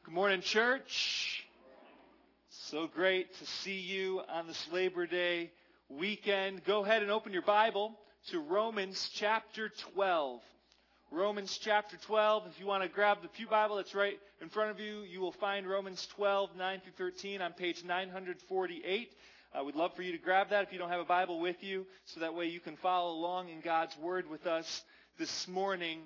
Good morning, church. So great to see you on this Labor Day weekend. Go ahead and open your Bible to Romans chapter 12. Romans chapter 12. If you want to grab the Pew Bible that's right in front of you, you will find Romans 12, 9 through 13 on page 948. We'd love for you to grab that if you don't have a Bible with you, so that way you can follow along in God's Word with us this morning.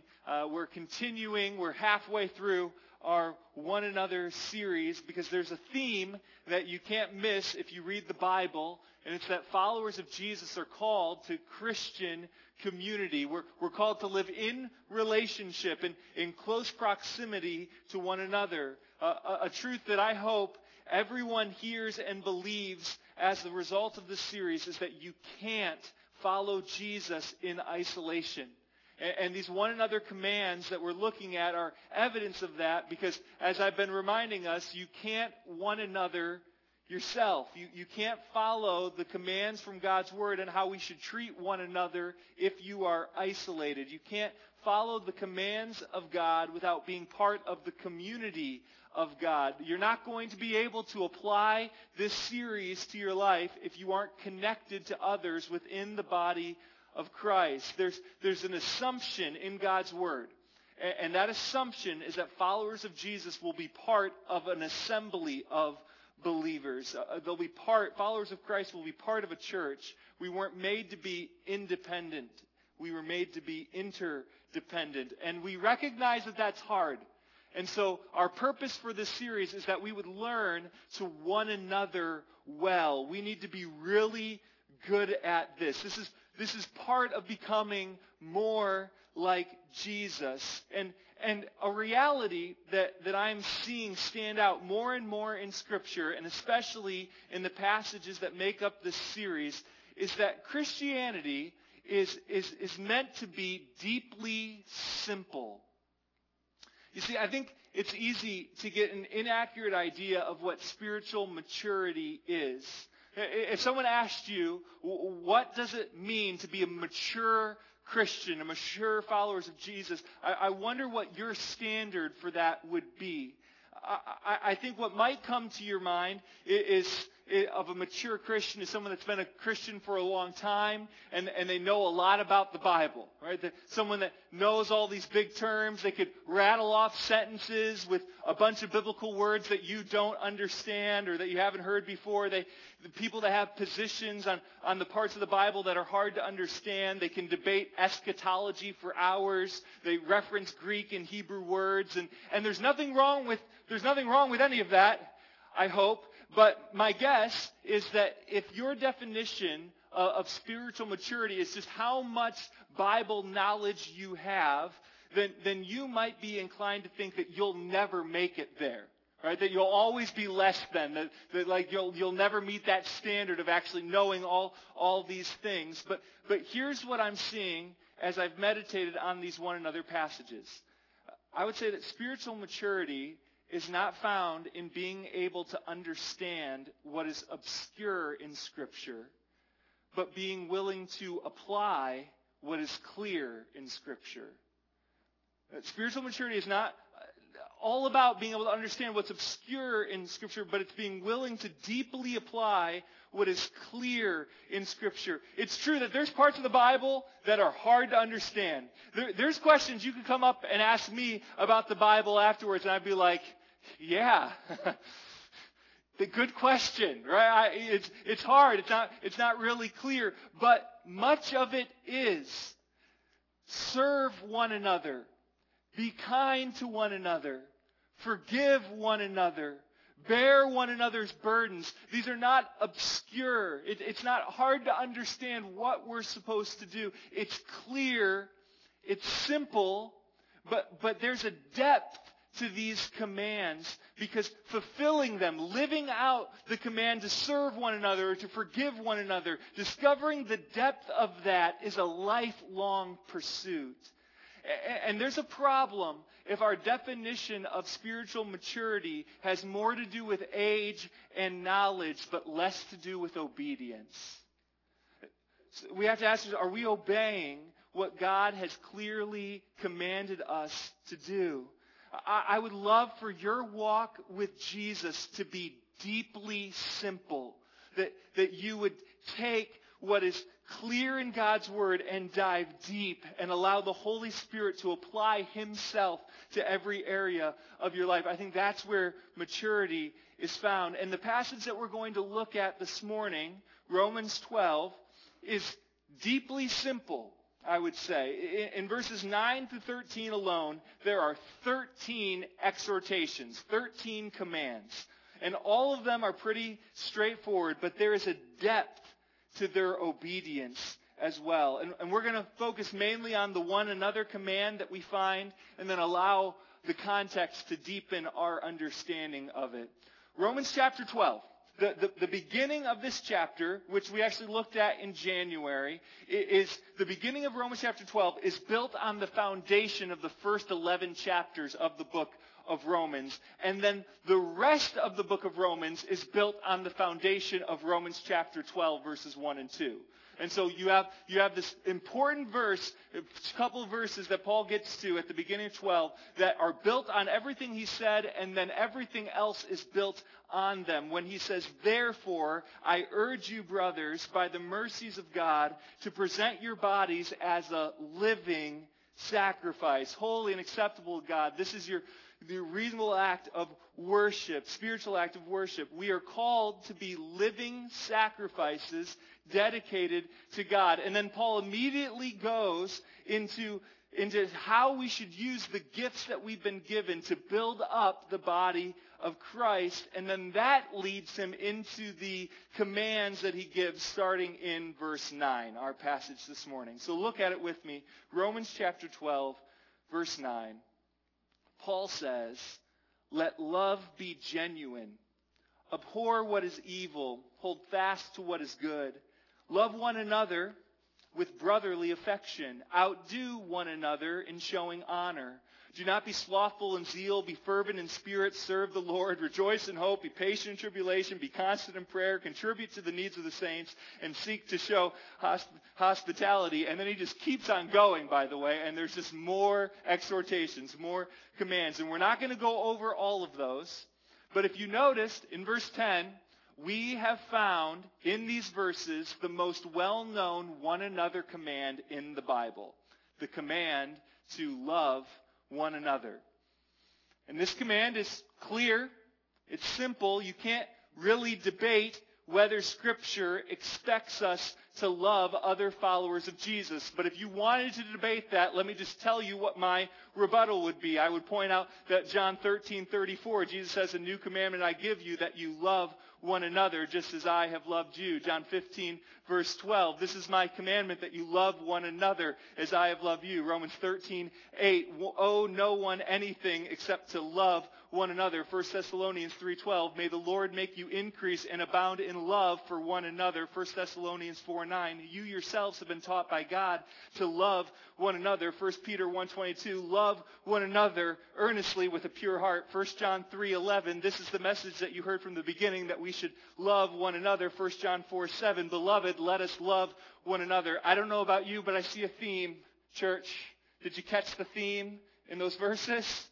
We're halfway through our One Another series, because there's a theme that you can't miss if you read the Bible, and it's that followers of Jesus are called to Christian community. We're called to live in relationship and in close proximity to one another. A truth that I hope everyone hears and believes as the result of this series is that you can't follow Jesus in isolation. And these one another commands that we're looking at are evidence of that, because as I've been reminding us, you can't one another yourself. You can't follow the commands from God's Word and how we should treat one another if you are isolated. You can't follow the commands of God without being part of the community of God. You're not going to be able to apply this series to your life if you aren't connected to others within the body of Christ. There's an assumption in God's Word, and that assumption is that followers of Jesus will be part of an assembly of believers. Followers of Christ will be part of a church. We weren't made to be independent. We were made to be interdependent, and we recognize that that's hard. And so our purpose for this series is that we would learn to one another well. We need to be really good at this. This is part of becoming more like Jesus. And a reality that I'm seeing stand out more and more in Scripture, and especially in the passages that make up this series, is that Christianity is meant to be deeply simple. You see, I think it's easy to get an inaccurate idea of what spiritual maturity is. If someone asked you, what does it mean to be a mature Christian, a mature follower of Jesus, I wonder what your standard for that would be. I think what might come to your mind of a mature Christian is someone that's been a Christian for a long time, and they know a lot about the Bible, right? Someone that knows all these big terms. They could rattle off sentences with a bunch of biblical words that you don't understand or that you haven't heard before. The people that have positions on the parts of the Bible that are hard to understand. They can debate eschatology for hours. They reference Greek and Hebrew words, and there's nothing wrong with any of that, I hope. But my guess is that if your definition of spiritual maturity is just how much Bible knowledge you have, then you might be inclined to think that you'll never make it there, right? That you'll always be less than, that like you'll never meet that standard of actually knowing all these things. But here's what I'm seeing as I've meditated on these one another passages. I would say that spiritual maturity is not found in being able to understand what is obscure in Scripture, but being willing to apply what is clear in Scripture. Spiritual maturity is not all about being able to understand what's obscure in Scripture, but it's being willing to deeply apply what is clear in Scripture. It's true that there's parts of the Bible that are hard to understand. There's questions you can come up and ask me about the Bible afterwards, and I'd be like, yeah, the good question, right? It's hard. It's not really clear, but much of it is. Serve one another. Be kind to one another. Forgive one another. Bear one another's burdens. These are not obscure. It's not hard to understand what we're supposed to do. It's clear. It's simple, but there's a depth to these commands, because fulfilling them, living out the command to serve one another, to forgive one another, discovering the depth of that is a lifelong pursuit. And there's a problem if our definition of spiritual maturity has more to do with age and knowledge, but less to do with obedience. So we have to ask, are we obeying what God has clearly commanded us to do? I would love for your walk with Jesus to be deeply simple. That you would take what is clear in God's Word and dive deep and allow the Holy Spirit to apply Himself to every area of your life. I think that's where maturity is found. And the passage that we're going to look at this morning, Romans 12, is deeply simple, I would say. In verses 9 through 13 alone, there are 13 exhortations, 13 commands. And all of them are pretty straightforward, but there is a depth to their obedience as well. And we're going to focus mainly on the one another command that we find, and then allow the context to deepen our understanding of it. Romans chapter 12. The beginning of this chapter, which we actually looked at in January, is the beginning of Romans chapter 12 is built on the foundation of the first 11 chapters of the book of Romans. And then the rest of the book of Romans is built on the foundation of Romans chapter 12, verses 1 and 2. And so you have this important verse, a couple of verses that Paul gets to at the beginning of 12 that are built on everything he said, and then everything else is built on them. When he says, "Therefore, I urge you, brothers, by the mercies of God, to present your bodies as a living sacrifice, holy and acceptable to God." This is the reasonable act of worship, spiritual act of worship. We are called to be living sacrifices dedicated to God. And then Paul immediately goes into how we should use the gifts that we've been given to build up the body of Christ. And then that leads him into the commands that he gives starting in verse 9, our passage this morning. So look at it with me. Romans chapter 12, verse 9. Paul says, "Let love be genuine. Abhor what is evil. Hold fast to what is good. Love one another with brotherly affection. Outdo one another in showing honor. Do not be slothful in zeal. Be fervent in spirit. Serve the Lord. Rejoice in hope. Be patient in tribulation. Be constant in prayer. Contribute to the needs of the saints. And seek to show hospitality." And then he just keeps on going, by the way. And there's just more exhortations, more commands. And we're not going to go over all of those. But if you noticed, in verse 10, we have found in these verses the most well-known one another command in the Bible. The command to love one another. And this command is clear. It's simple. You can't really debate whether Scripture expects us to love other followers of Jesus. But if you wanted to debate that, let me just tell you what my rebuttal would be. I would point out that John 13:34, Jesus says, "A new commandment I give you, that you love one another just as I have loved you." John 15, verse 12, "This is my commandment, that you love one another as I have loved you." Romans 13:8, "Owe no one anything except to love one another." 1 Thessalonians 3:12, "May the Lord make you increase and abound in love for one another." 1 Thessalonians 4:9, "You yourselves have been taught by God to love one another." 1 Peter 1:22, "Love one another earnestly with a pure heart." 1 John 3:11, "This is the message that you heard from the beginning, that we should love one another." 1 John 4:7, "Beloved, let us love one another." I don't know about you, but I see a theme, church. Did you catch the theme in those verses?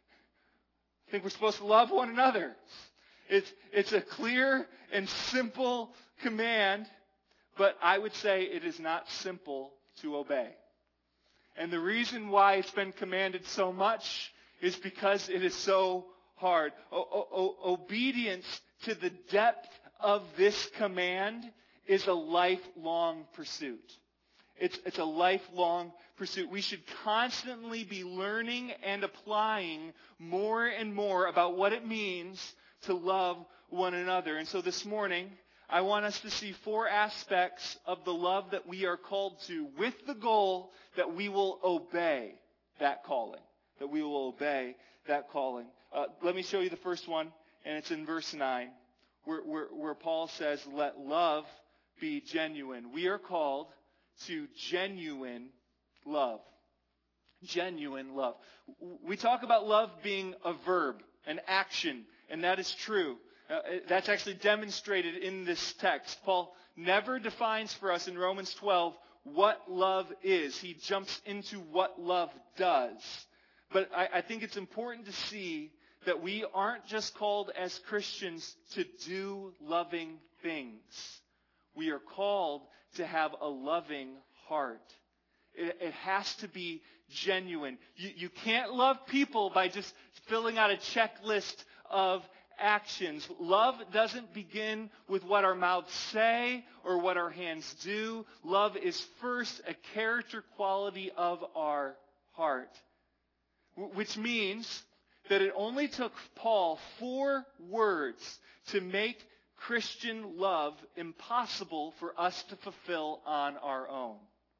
I think we're supposed to love one another. It's a clear and simple command, but I would say it is not simple to obey. And the reason why it's been commanded so much is because it is so hard. Obedience to the depth of this command is a lifelong pursuit. It's a lifelong pursuit. We should constantly be learning and applying more and more about what it means to love one another. And so this morning, I want us to see 4 aspects of the love that we are called to, with the goal that we will obey that calling. That we will obey that calling. Let me show you the first one, and it's in verse 9, where Paul says, "Let love be genuine." We are called to genuine love. Genuine love. We talk about love being a verb, an action, and that is true. That's actually demonstrated in this text. Paul never defines for us in Romans 12 what love is. He jumps into what love does. But I think it's important to see that we aren't just called as Christians to do loving things. We are called to have a loving heart. It has to be genuine. You can't love people by just filling out a checklist of actions. Love doesn't begin with what our mouths say or what our hands do. Love is first a character quality of our heart. Which means that it only took Paul 4 words to make Christian love impossible for us to fulfill on our own.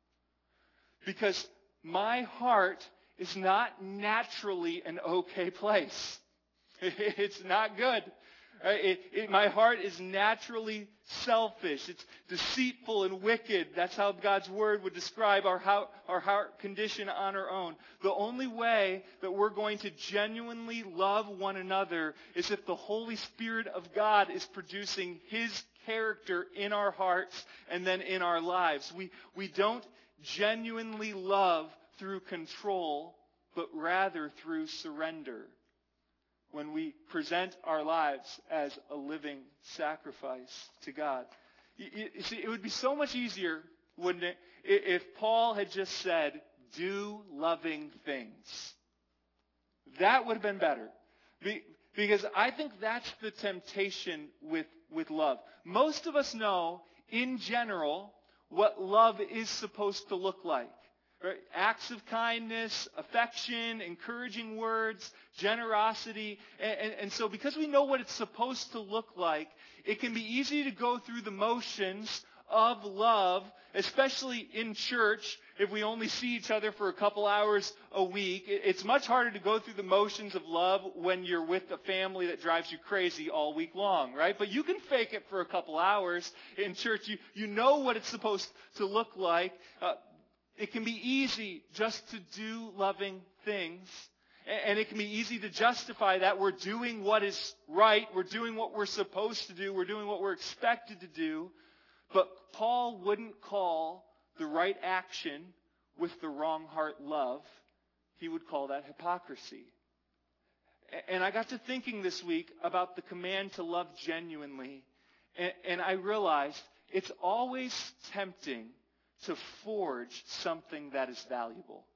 Because my heart is not naturally an okay place. It's not good. My heart is naturally selfish. It's deceitful and wicked. That's how God's Word would describe our heart condition on our own. The only way that we're going to genuinely love one another is if the Holy Spirit of God is producing His character in our hearts and then in our lives. We don't genuinely love through control, but rather through surrender. When we present our lives as a living sacrifice to God. You see, it would be so much easier, wouldn't it, if Paul had just said, do loving things. That would have been better. Because I think that's the temptation with love. Most of us know, in general, what love is supposed to look like. Right? Acts of kindness, affection, encouraging words, generosity. And so because we know what it's supposed to look like, it can be easy to go through the motions of love, especially in church, if we only see each other for a couple hours a week. It's much harder to go through the motions of love when you're with a family that drives you crazy all week long, right? But you can fake it for a couple hours in church. You know what it's supposed to look like. It can be easy just to do loving things. And it can be easy to justify that we're doing what is right. We're doing what we're supposed to do. We're doing what we're expected to do. But Paul wouldn't call the right action with the wrong heart love. He would call that hypocrisy. And I got to thinking this week about the command to love genuinely. And I realized it's always tempting to forge something that is valuable.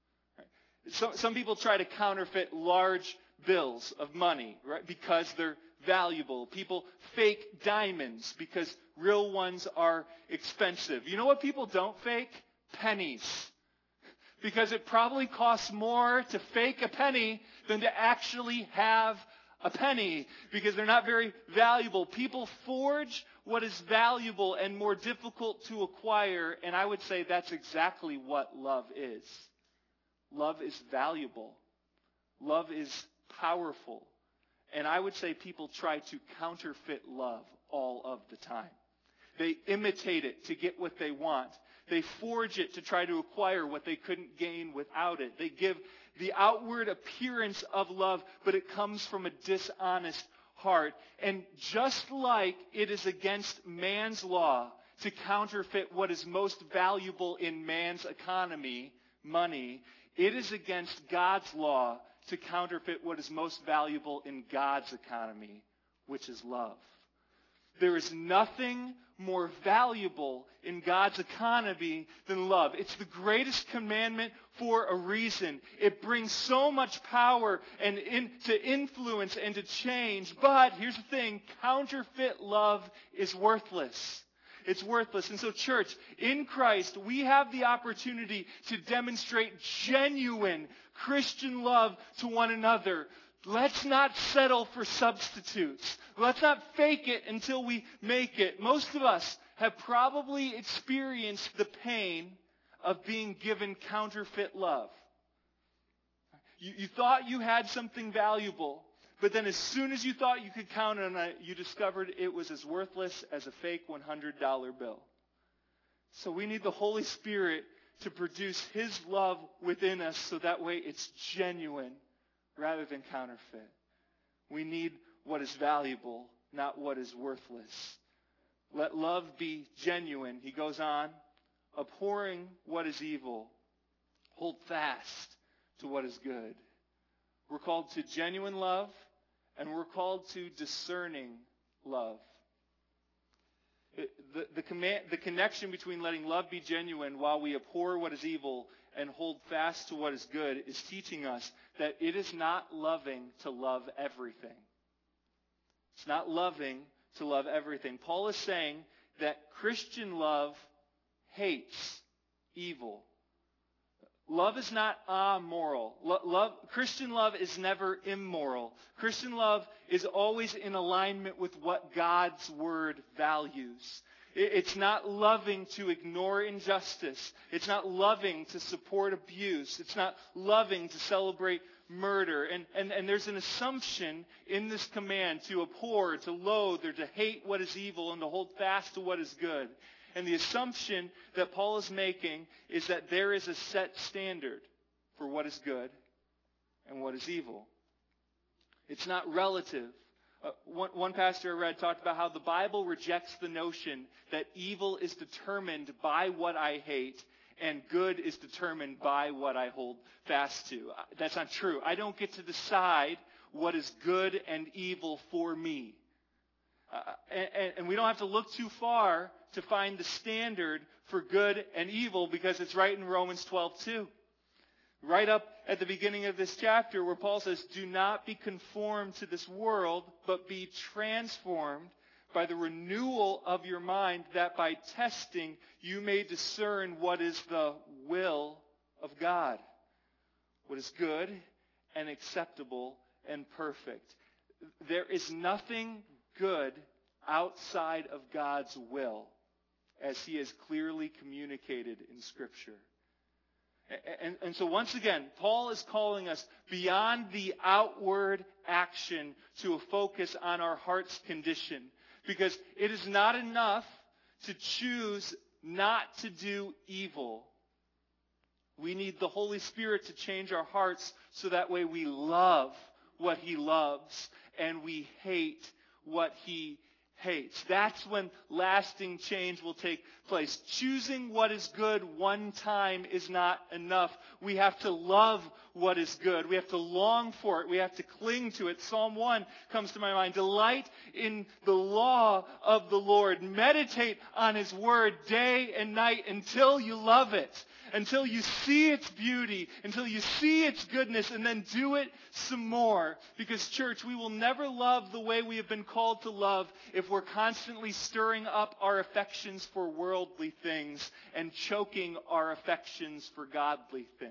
Some people try to counterfeit large bills of money, right, because they're valuable. People fake diamonds because real ones are expensive. You know what people don't fake? Pennies. Because it probably costs more to fake a penny than to actually have a penny, because they're not very valuable. People forge what is valuable and more difficult to acquire, and I would say that's exactly what love is. Love is valuable. Love is powerful. And I would say people try to counterfeit love all of the time. They imitate it to get what they want. They forge it to try to acquire what they couldn't gain without it. They give the outward appearance of love, but it comes from a dishonest heart. And just like it is against man's law to counterfeit what is most valuable in man's economy, money, it is against God's law to counterfeit what is most valuable in God's economy, which is love. There is nothing more valuable in God's economy than love. It's the greatest commandment for a reason. It brings so much power and to influence and to change. But here's the thing, counterfeit love is worthless. It's worthless. And so, church, in Christ, we have the opportunity to demonstrate genuine Christian love to one another. Let's not settle for substitutes. Let's not fake it until we make it. Most of us have probably experienced the pain of being given counterfeit love. You thought you had something valuable, but then as soon as you thought you could count on it, you discovered it was as worthless as a fake $100 bill. So we need the Holy Spirit to produce His love within us so that way it's genuine rather than counterfeit. We need what is valuable, not what is worthless. Let love be genuine. He goes on, abhorring what is evil. Hold fast to what is good. We're called to genuine love, and we're called to discerning love. The connection between letting love be genuine while we abhor what is evil and hold fast to what is good is teaching us that it is not loving to love everything. It's not loving to love everything. Paul is saying that Christian love hates evil. Love is not amoral. Christian love is never immoral. Christian love is always in alignment with what God's Word values. It's not loving to ignore injustice. It's not loving to support abuse. It's not loving to celebrate murder. And there's an assumption in this command to abhor, to loathe, or to hate what is evil and to hold fast to what is good. And the assumption that Paul is making is that there is a set standard for what is good and what is evil. It's not relative. One pastor I read talked about how the Bible rejects the notion that evil is determined by what I hate and good is determined by what I hold fast to. That's not true. I don't get to decide what is good and evil for me. And we don't have to look too far to find the standard for good and evil because it's right in Romans 12:2. Right up at the beginning of this chapter where Paul says, "Do not be conformed to this world, but be transformed by the renewal of your mind, that by testing you may discern what is the will of God, what is good and acceptable and perfect." There is nothing good outside of God's will, as He has clearly communicated in Scripture. And so once again, Paul is calling us beyond the outward action to a focus on our heart's condition. Because it is not enough to choose not to do evil. We need the Holy Spirit to change our hearts so that way we love what He loves and we hate what He hates. That's when lasting change will take place. Choosing what is good one time is not enough. We have to love what is good. We have to long for it. We have to cling to it. Psalm 1 comes to my mind. Delight in the law of the Lord. Meditate on His word day and night until you love it. Until you see its beauty, until you see its goodness, and then do it some more. Because, church, we will never love the way we have been called to love if we're constantly stirring up our affections for worldly things and choking our affections for godly things.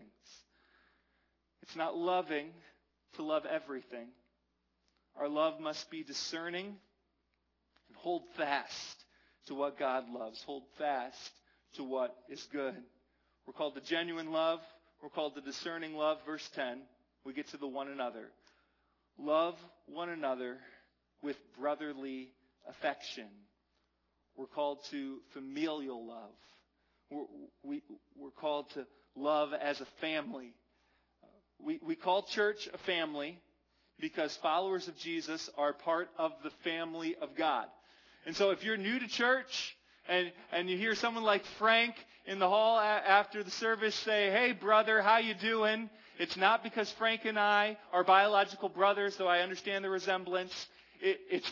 It's not loving to love everything. Our love must be discerning and hold fast to what God loves. Hold fast to what is good. We're called to genuine love. We're called to discerning love. Verse 10, we get to the one another. Love one another with brotherly affection. We're called to familial love. We're called to love as a family. We call church a family because followers of Jesus are part of the family of God. And so if you're new to church and you hear someone like Frank in the hall after the service say, "Hey, brother, how you doing?" It's not because Frank and I are biological brothers, though I understand the resemblance. It's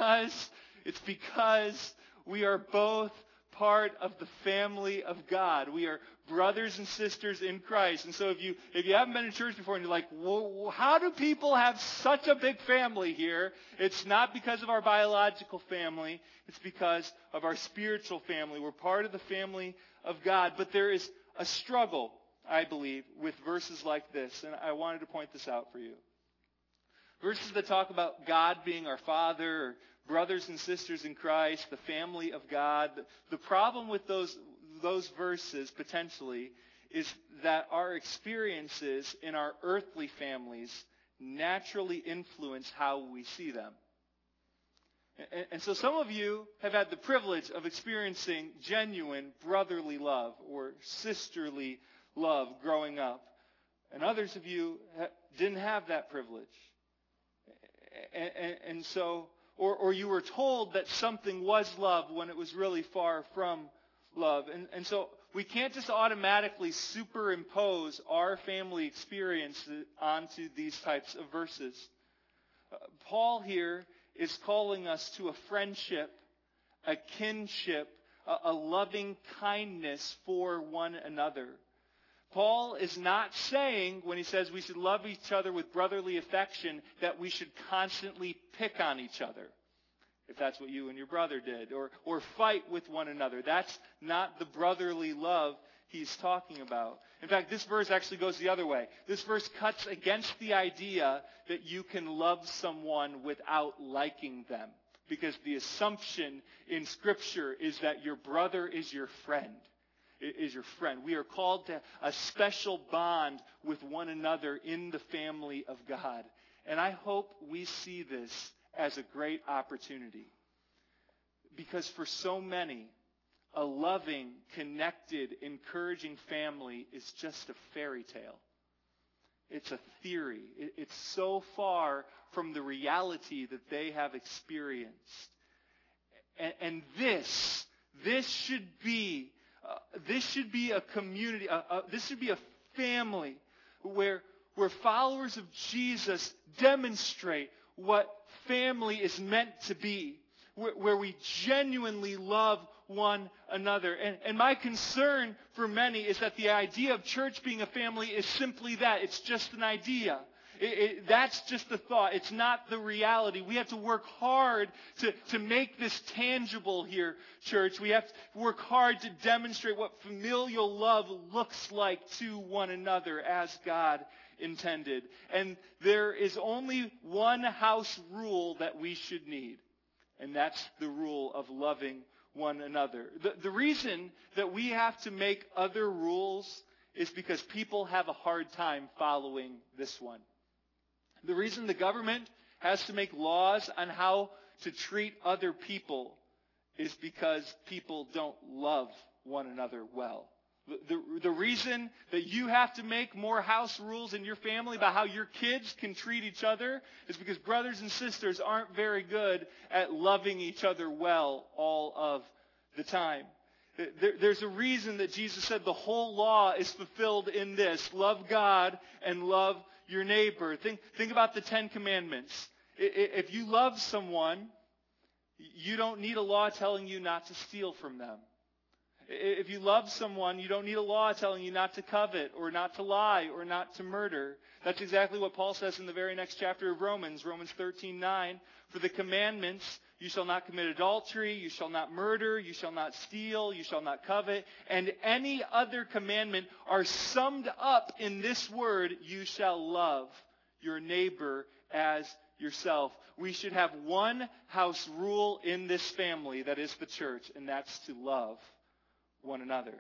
because we are both part of the family of God. We are brothers and sisters in Christ. And so if you haven't been in church before and you're like, "Whoa, how do people have such a big family here?" It's not because of our biological family. It's because of our spiritual family. We're part of the family of God. But there is a struggle, I believe, with verses like this. And I wanted to point this out for you. Verses that talk about God being our Father, or brothers and sisters in Christ, the family of God. The problem with those verses, potentially, is that our experiences in our earthly families naturally influence how we see them. And so some of you have had the privilege of experiencing genuine brotherly love or sisterly love growing up. And others of you didn't have that privilege. And so, or you were told that something was love when it was really far from love. And so we can't just automatically superimpose our family experience onto these types of verses. Paul here is calling us to a friendship, a kinship, a loving kindness for one another. Paul is not saying, when he says we should love each other with brotherly affection, that we should constantly pick on each other, if that's what you and your brother did, or fight with one another. That's not the brotherly love he's talking about. In fact, this verse actually goes the other way. This verse cuts against the idea that you can love someone without liking them, because the assumption in Scripture is that your brother is your friend. We are called to a special bond with one another in the family of God. And I hope we see this as a great opportunity. Because for so many, a loving, connected, encouraging family is just a fairy tale. It's a theory. It's so far from the reality that they have experienced. And this should be a community. This should be a family where followers of Jesus demonstrate what family is meant to be, where we genuinely love one another. And my concern for many is that the idea of church being a family is simply that. It's just an idea. That's just the thought. It's not the reality. We have to work hard to make this tangible here, church. We have to work hard to demonstrate what familial love looks like to one another as God intended. And there is only one house rule that we should need, and that's the rule of loving one another. The reason that we have to make other rules is because people have a hard time following this one. The reason the government has to make laws on how to treat other people is because people don't love one another well. The reason that you have to make more house rules in your family about how your kids can treat each other is because brothers and sisters aren't very good at loving each other well all of the time. There's a reason that Jesus said the whole law is fulfilled in this: love God and love your neighbor. Think about the 10 Commandments. If you love someone, you don't need a law telling you not to steal from them. If you love someone, you don't need a law telling you not to covet or not to lie or not to murder. That's exactly what Paul says in the very next chapter of Romans 13:9. For the commandments, you shall not commit adultery, you shall not murder, you shall not steal, you shall not covet, and any other commandment are summed up in this word: you shall love your neighbor as yourself. We should have one house rule in this family, that is the church, and that's to love one another.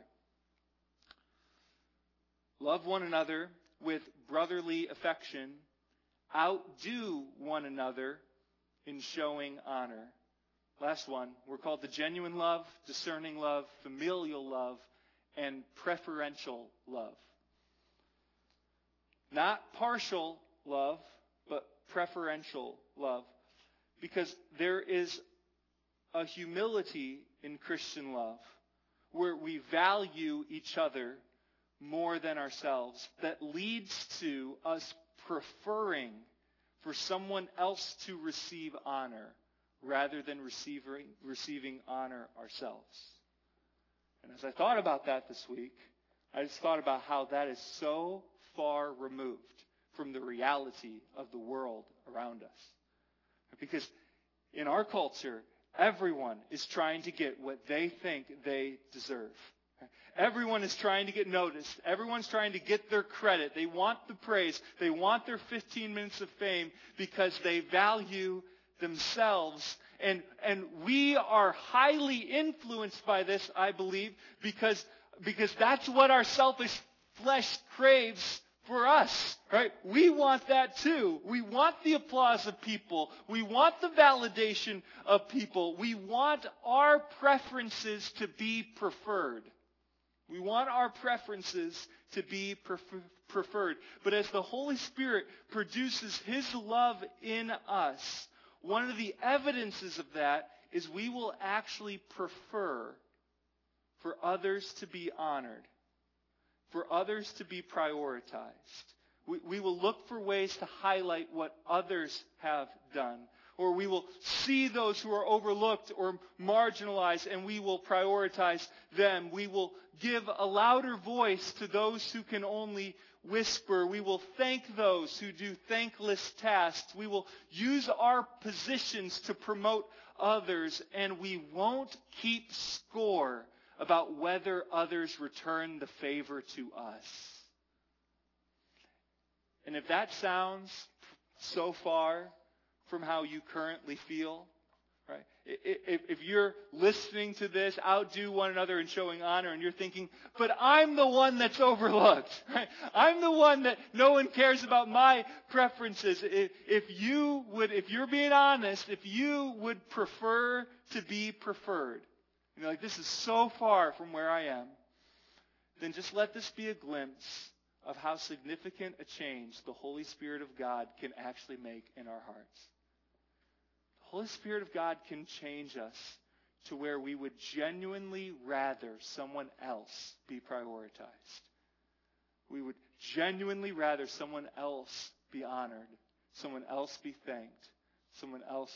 Love one another with brotherly affection. Outdo one another in showing honor. Last one, we're called to genuine love, discerning love, familial love, and preferential love. Not partial love, but preferential love. Because there is a humility in Christian love where we value each other more than ourselves, that leads to us preferring for someone else to receive honor rather than receiving honor ourselves. And as I thought about that this week, I just thought about how that is so far removed from the reality of the world around us. Because in our culture, everyone is trying to get what they think they deserve. Everyone is trying to get noticed. Everyone's trying to get their credit. They want the praise. They want their 15 minutes of fame because they value themselves. And we are highly influenced by this, I believe, because that's what our selfish flesh craves for us, right? We want that too. We want the applause of people. We want the validation of people. We want our preferences to be preferred. We want our preferences to be preferred. But as the Holy Spirit produces His love in us, one of the evidences of that is we will actually prefer for others to be honored, for others to be prioritized. We will look for ways to highlight what others have done. Or we will see those who are overlooked or marginalized, and we will prioritize them. We will give a louder voice to those who can only whisper. We will thank those who do thankless tasks. We will use our positions to promote others, and we won't keep score about whether others return the favor to us. And if that sounds so far from how you currently feel, right? If you're listening to this, outdo one another in showing honor, and you're thinking, but I'm the one that's overlooked, right? I'm the one that no one cares about my preferences. If you're being honest, if you would prefer to be preferred, you're like, this is so far from where I am, then just let this be a glimpse of how significant a change the Holy Spirit of God can actually make in our hearts. The Holy Spirit of God can change us to where we would genuinely rather someone else be prioritized. We would genuinely rather someone else be honored, someone else be thanked, someone else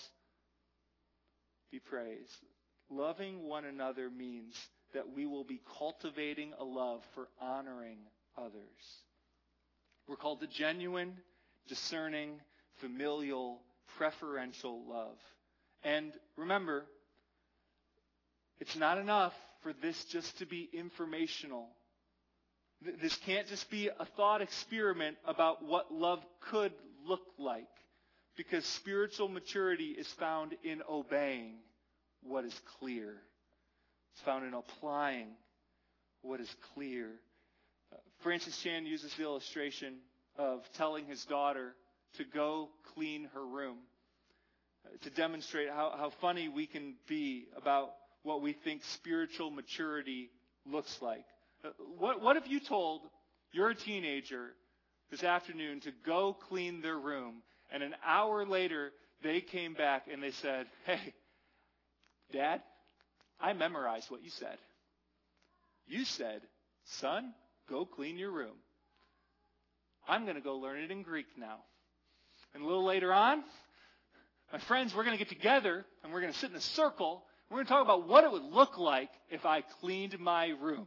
be praised. Loving one another means that we will be cultivating a love for honoring others. We're called to genuine, discerning, familial, preferential love. And remember, it's not enough for this just to be informational. This can't just be a thought experiment about what love could look like, because spiritual maturity is found in obeying what is clear. It's found in applying what is clear. Francis Chan uses the illustration of telling his daughter to go clean her room to demonstrate how funny we can be about what we think spiritual maturity looks like. What if you told your teenager this afternoon to go clean their room, and an hour later they came back and they said, "Hey, Dad, I memorized what you said. You said, son, go clean your room. I'm going to go learn it in Greek now." And a little later on, my friends, we're going to get together and we're going to sit in a circle. We're going to talk about what it would look like if I cleaned my room.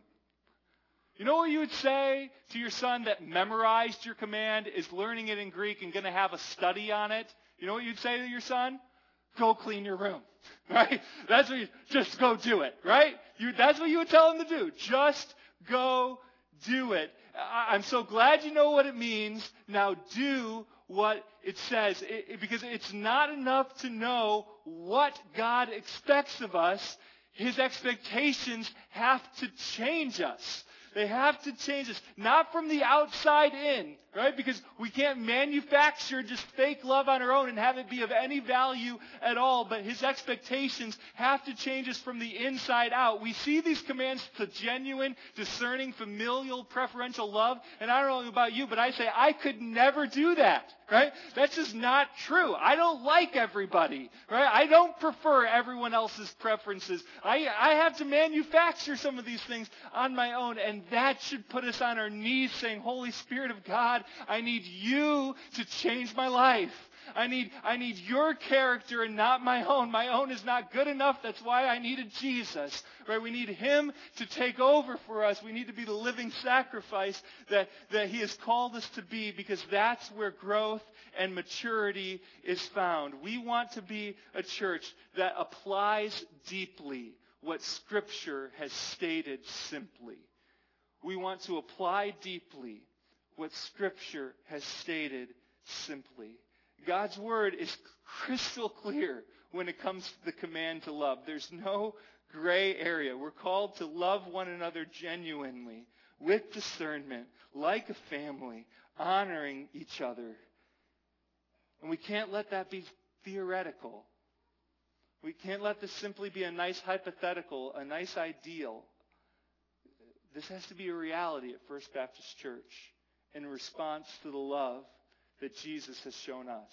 You know what you would say to your son that memorized your command, is learning it in Greek and going to have a study on it? You know what you'd say to your son? Go clean your room, right? That's what just go do it, right? That's what you would tell him to do. Just go do it. I'm so glad you know what it means. Now do what it says. Because it's not enough to know what God expects of us. His expectations have to change us. They have to change us, not from the outside in, right? Because we can't manufacture just fake love on our own and have it be of any value at all. But His expectations have to change us from the inside out. We see these commands to genuine, discerning, familial, preferential love. And I don't know about you, but I say I could never do that, right? That's just not true. I don't like everybody, right? I don't prefer everyone else's preferences. I have to manufacture some of these things on my own, and that should put us on our knees saying, Holy Spirit of God, I need you to change my life. I need your character and not my own. My own is not good enough. That's why I needed Jesus. Right? We need Him to take over for us. We need to be the living sacrifice that He has called us to be, because that's where growth and maturity is found. We want to be a church that applies deeply what Scripture has stated simply. We want to apply deeply what Scripture has stated simply. God's Word is crystal clear when it comes to the command to love. There's no gray area. We're called to love one another genuinely, with discernment, like a family, honoring each other. And we can't let that be theoretical. We can't let this simply be a nice hypothetical, a nice ideal. This has to be a reality at First Baptist Church in response to the love that Jesus has shown us.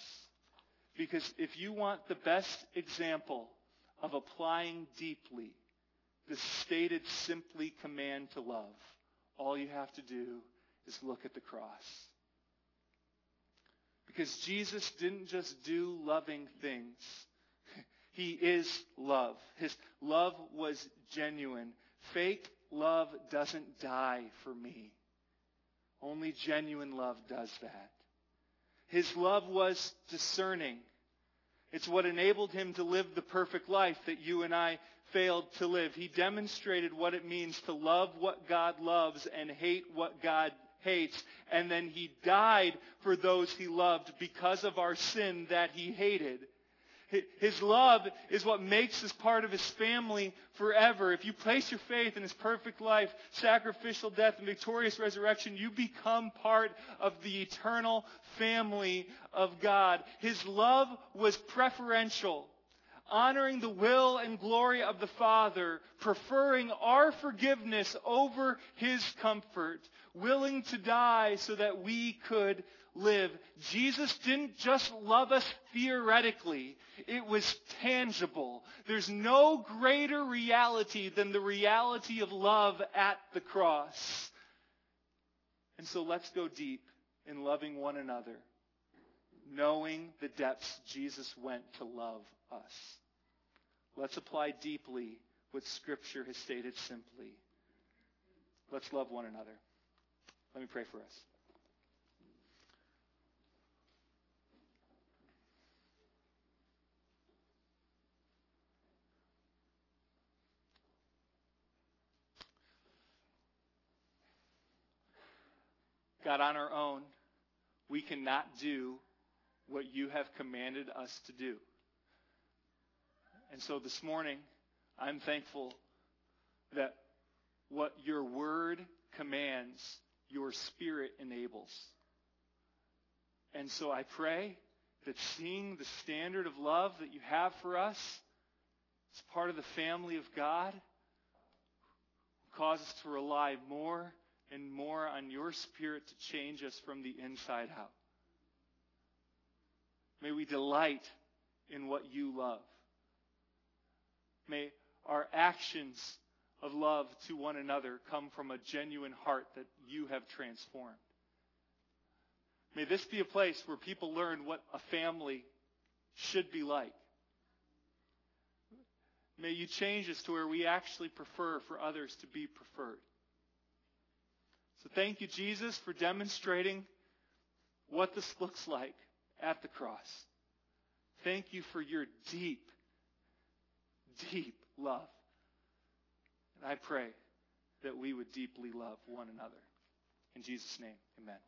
Because if you want the best example of applying deeply the stated simply command to love. All you have to do is look at the cross. Because Jesus didn't just do loving things. He is love. His love was genuine. Fake love doesn't die for me. Only genuine love does that. His love was discerning. It's what enabled him to live the perfect life that you and I failed to live. He demonstrated what it means to love what God loves and hate what God hates. And then he died for those he loved because of our sin that he hated. His love is what makes us part of his family forever. If you place your faith in his perfect life, sacrificial death, and victorious resurrection, you become part of the eternal family of God. His love was preferential, honoring the will and glory of the Father, preferring our forgiveness over his comfort, willing to die so that we could live. Jesus didn't just love us theoretically. It was tangible. There's no greater reality than the reality of love at the cross. And so let's go deep in loving one another, knowing the depths Jesus went to love us. Let's apply deeply what Scripture has stated simply. Let's love one another. Let me pray for us. God, on our own, we cannot do what you have commanded us to do. And so this morning, I'm thankful that what your word commands, your Spirit enables. And so I pray that seeing the standard of love that you have for us as part of the family of God will cause us to rely more and more on your Spirit to change us from the inside out. May we delight in what you love. May our actions of love to one another come from a genuine heart that you have transformed. May this be a place where people learn what a family should be like. May you change us to where we actually prefer for others to be preferred. So thank you, Jesus, for demonstrating what this looks like at the cross. Thank you for your deep, deep love. And I pray that we would deeply love one another. In Jesus' name, amen.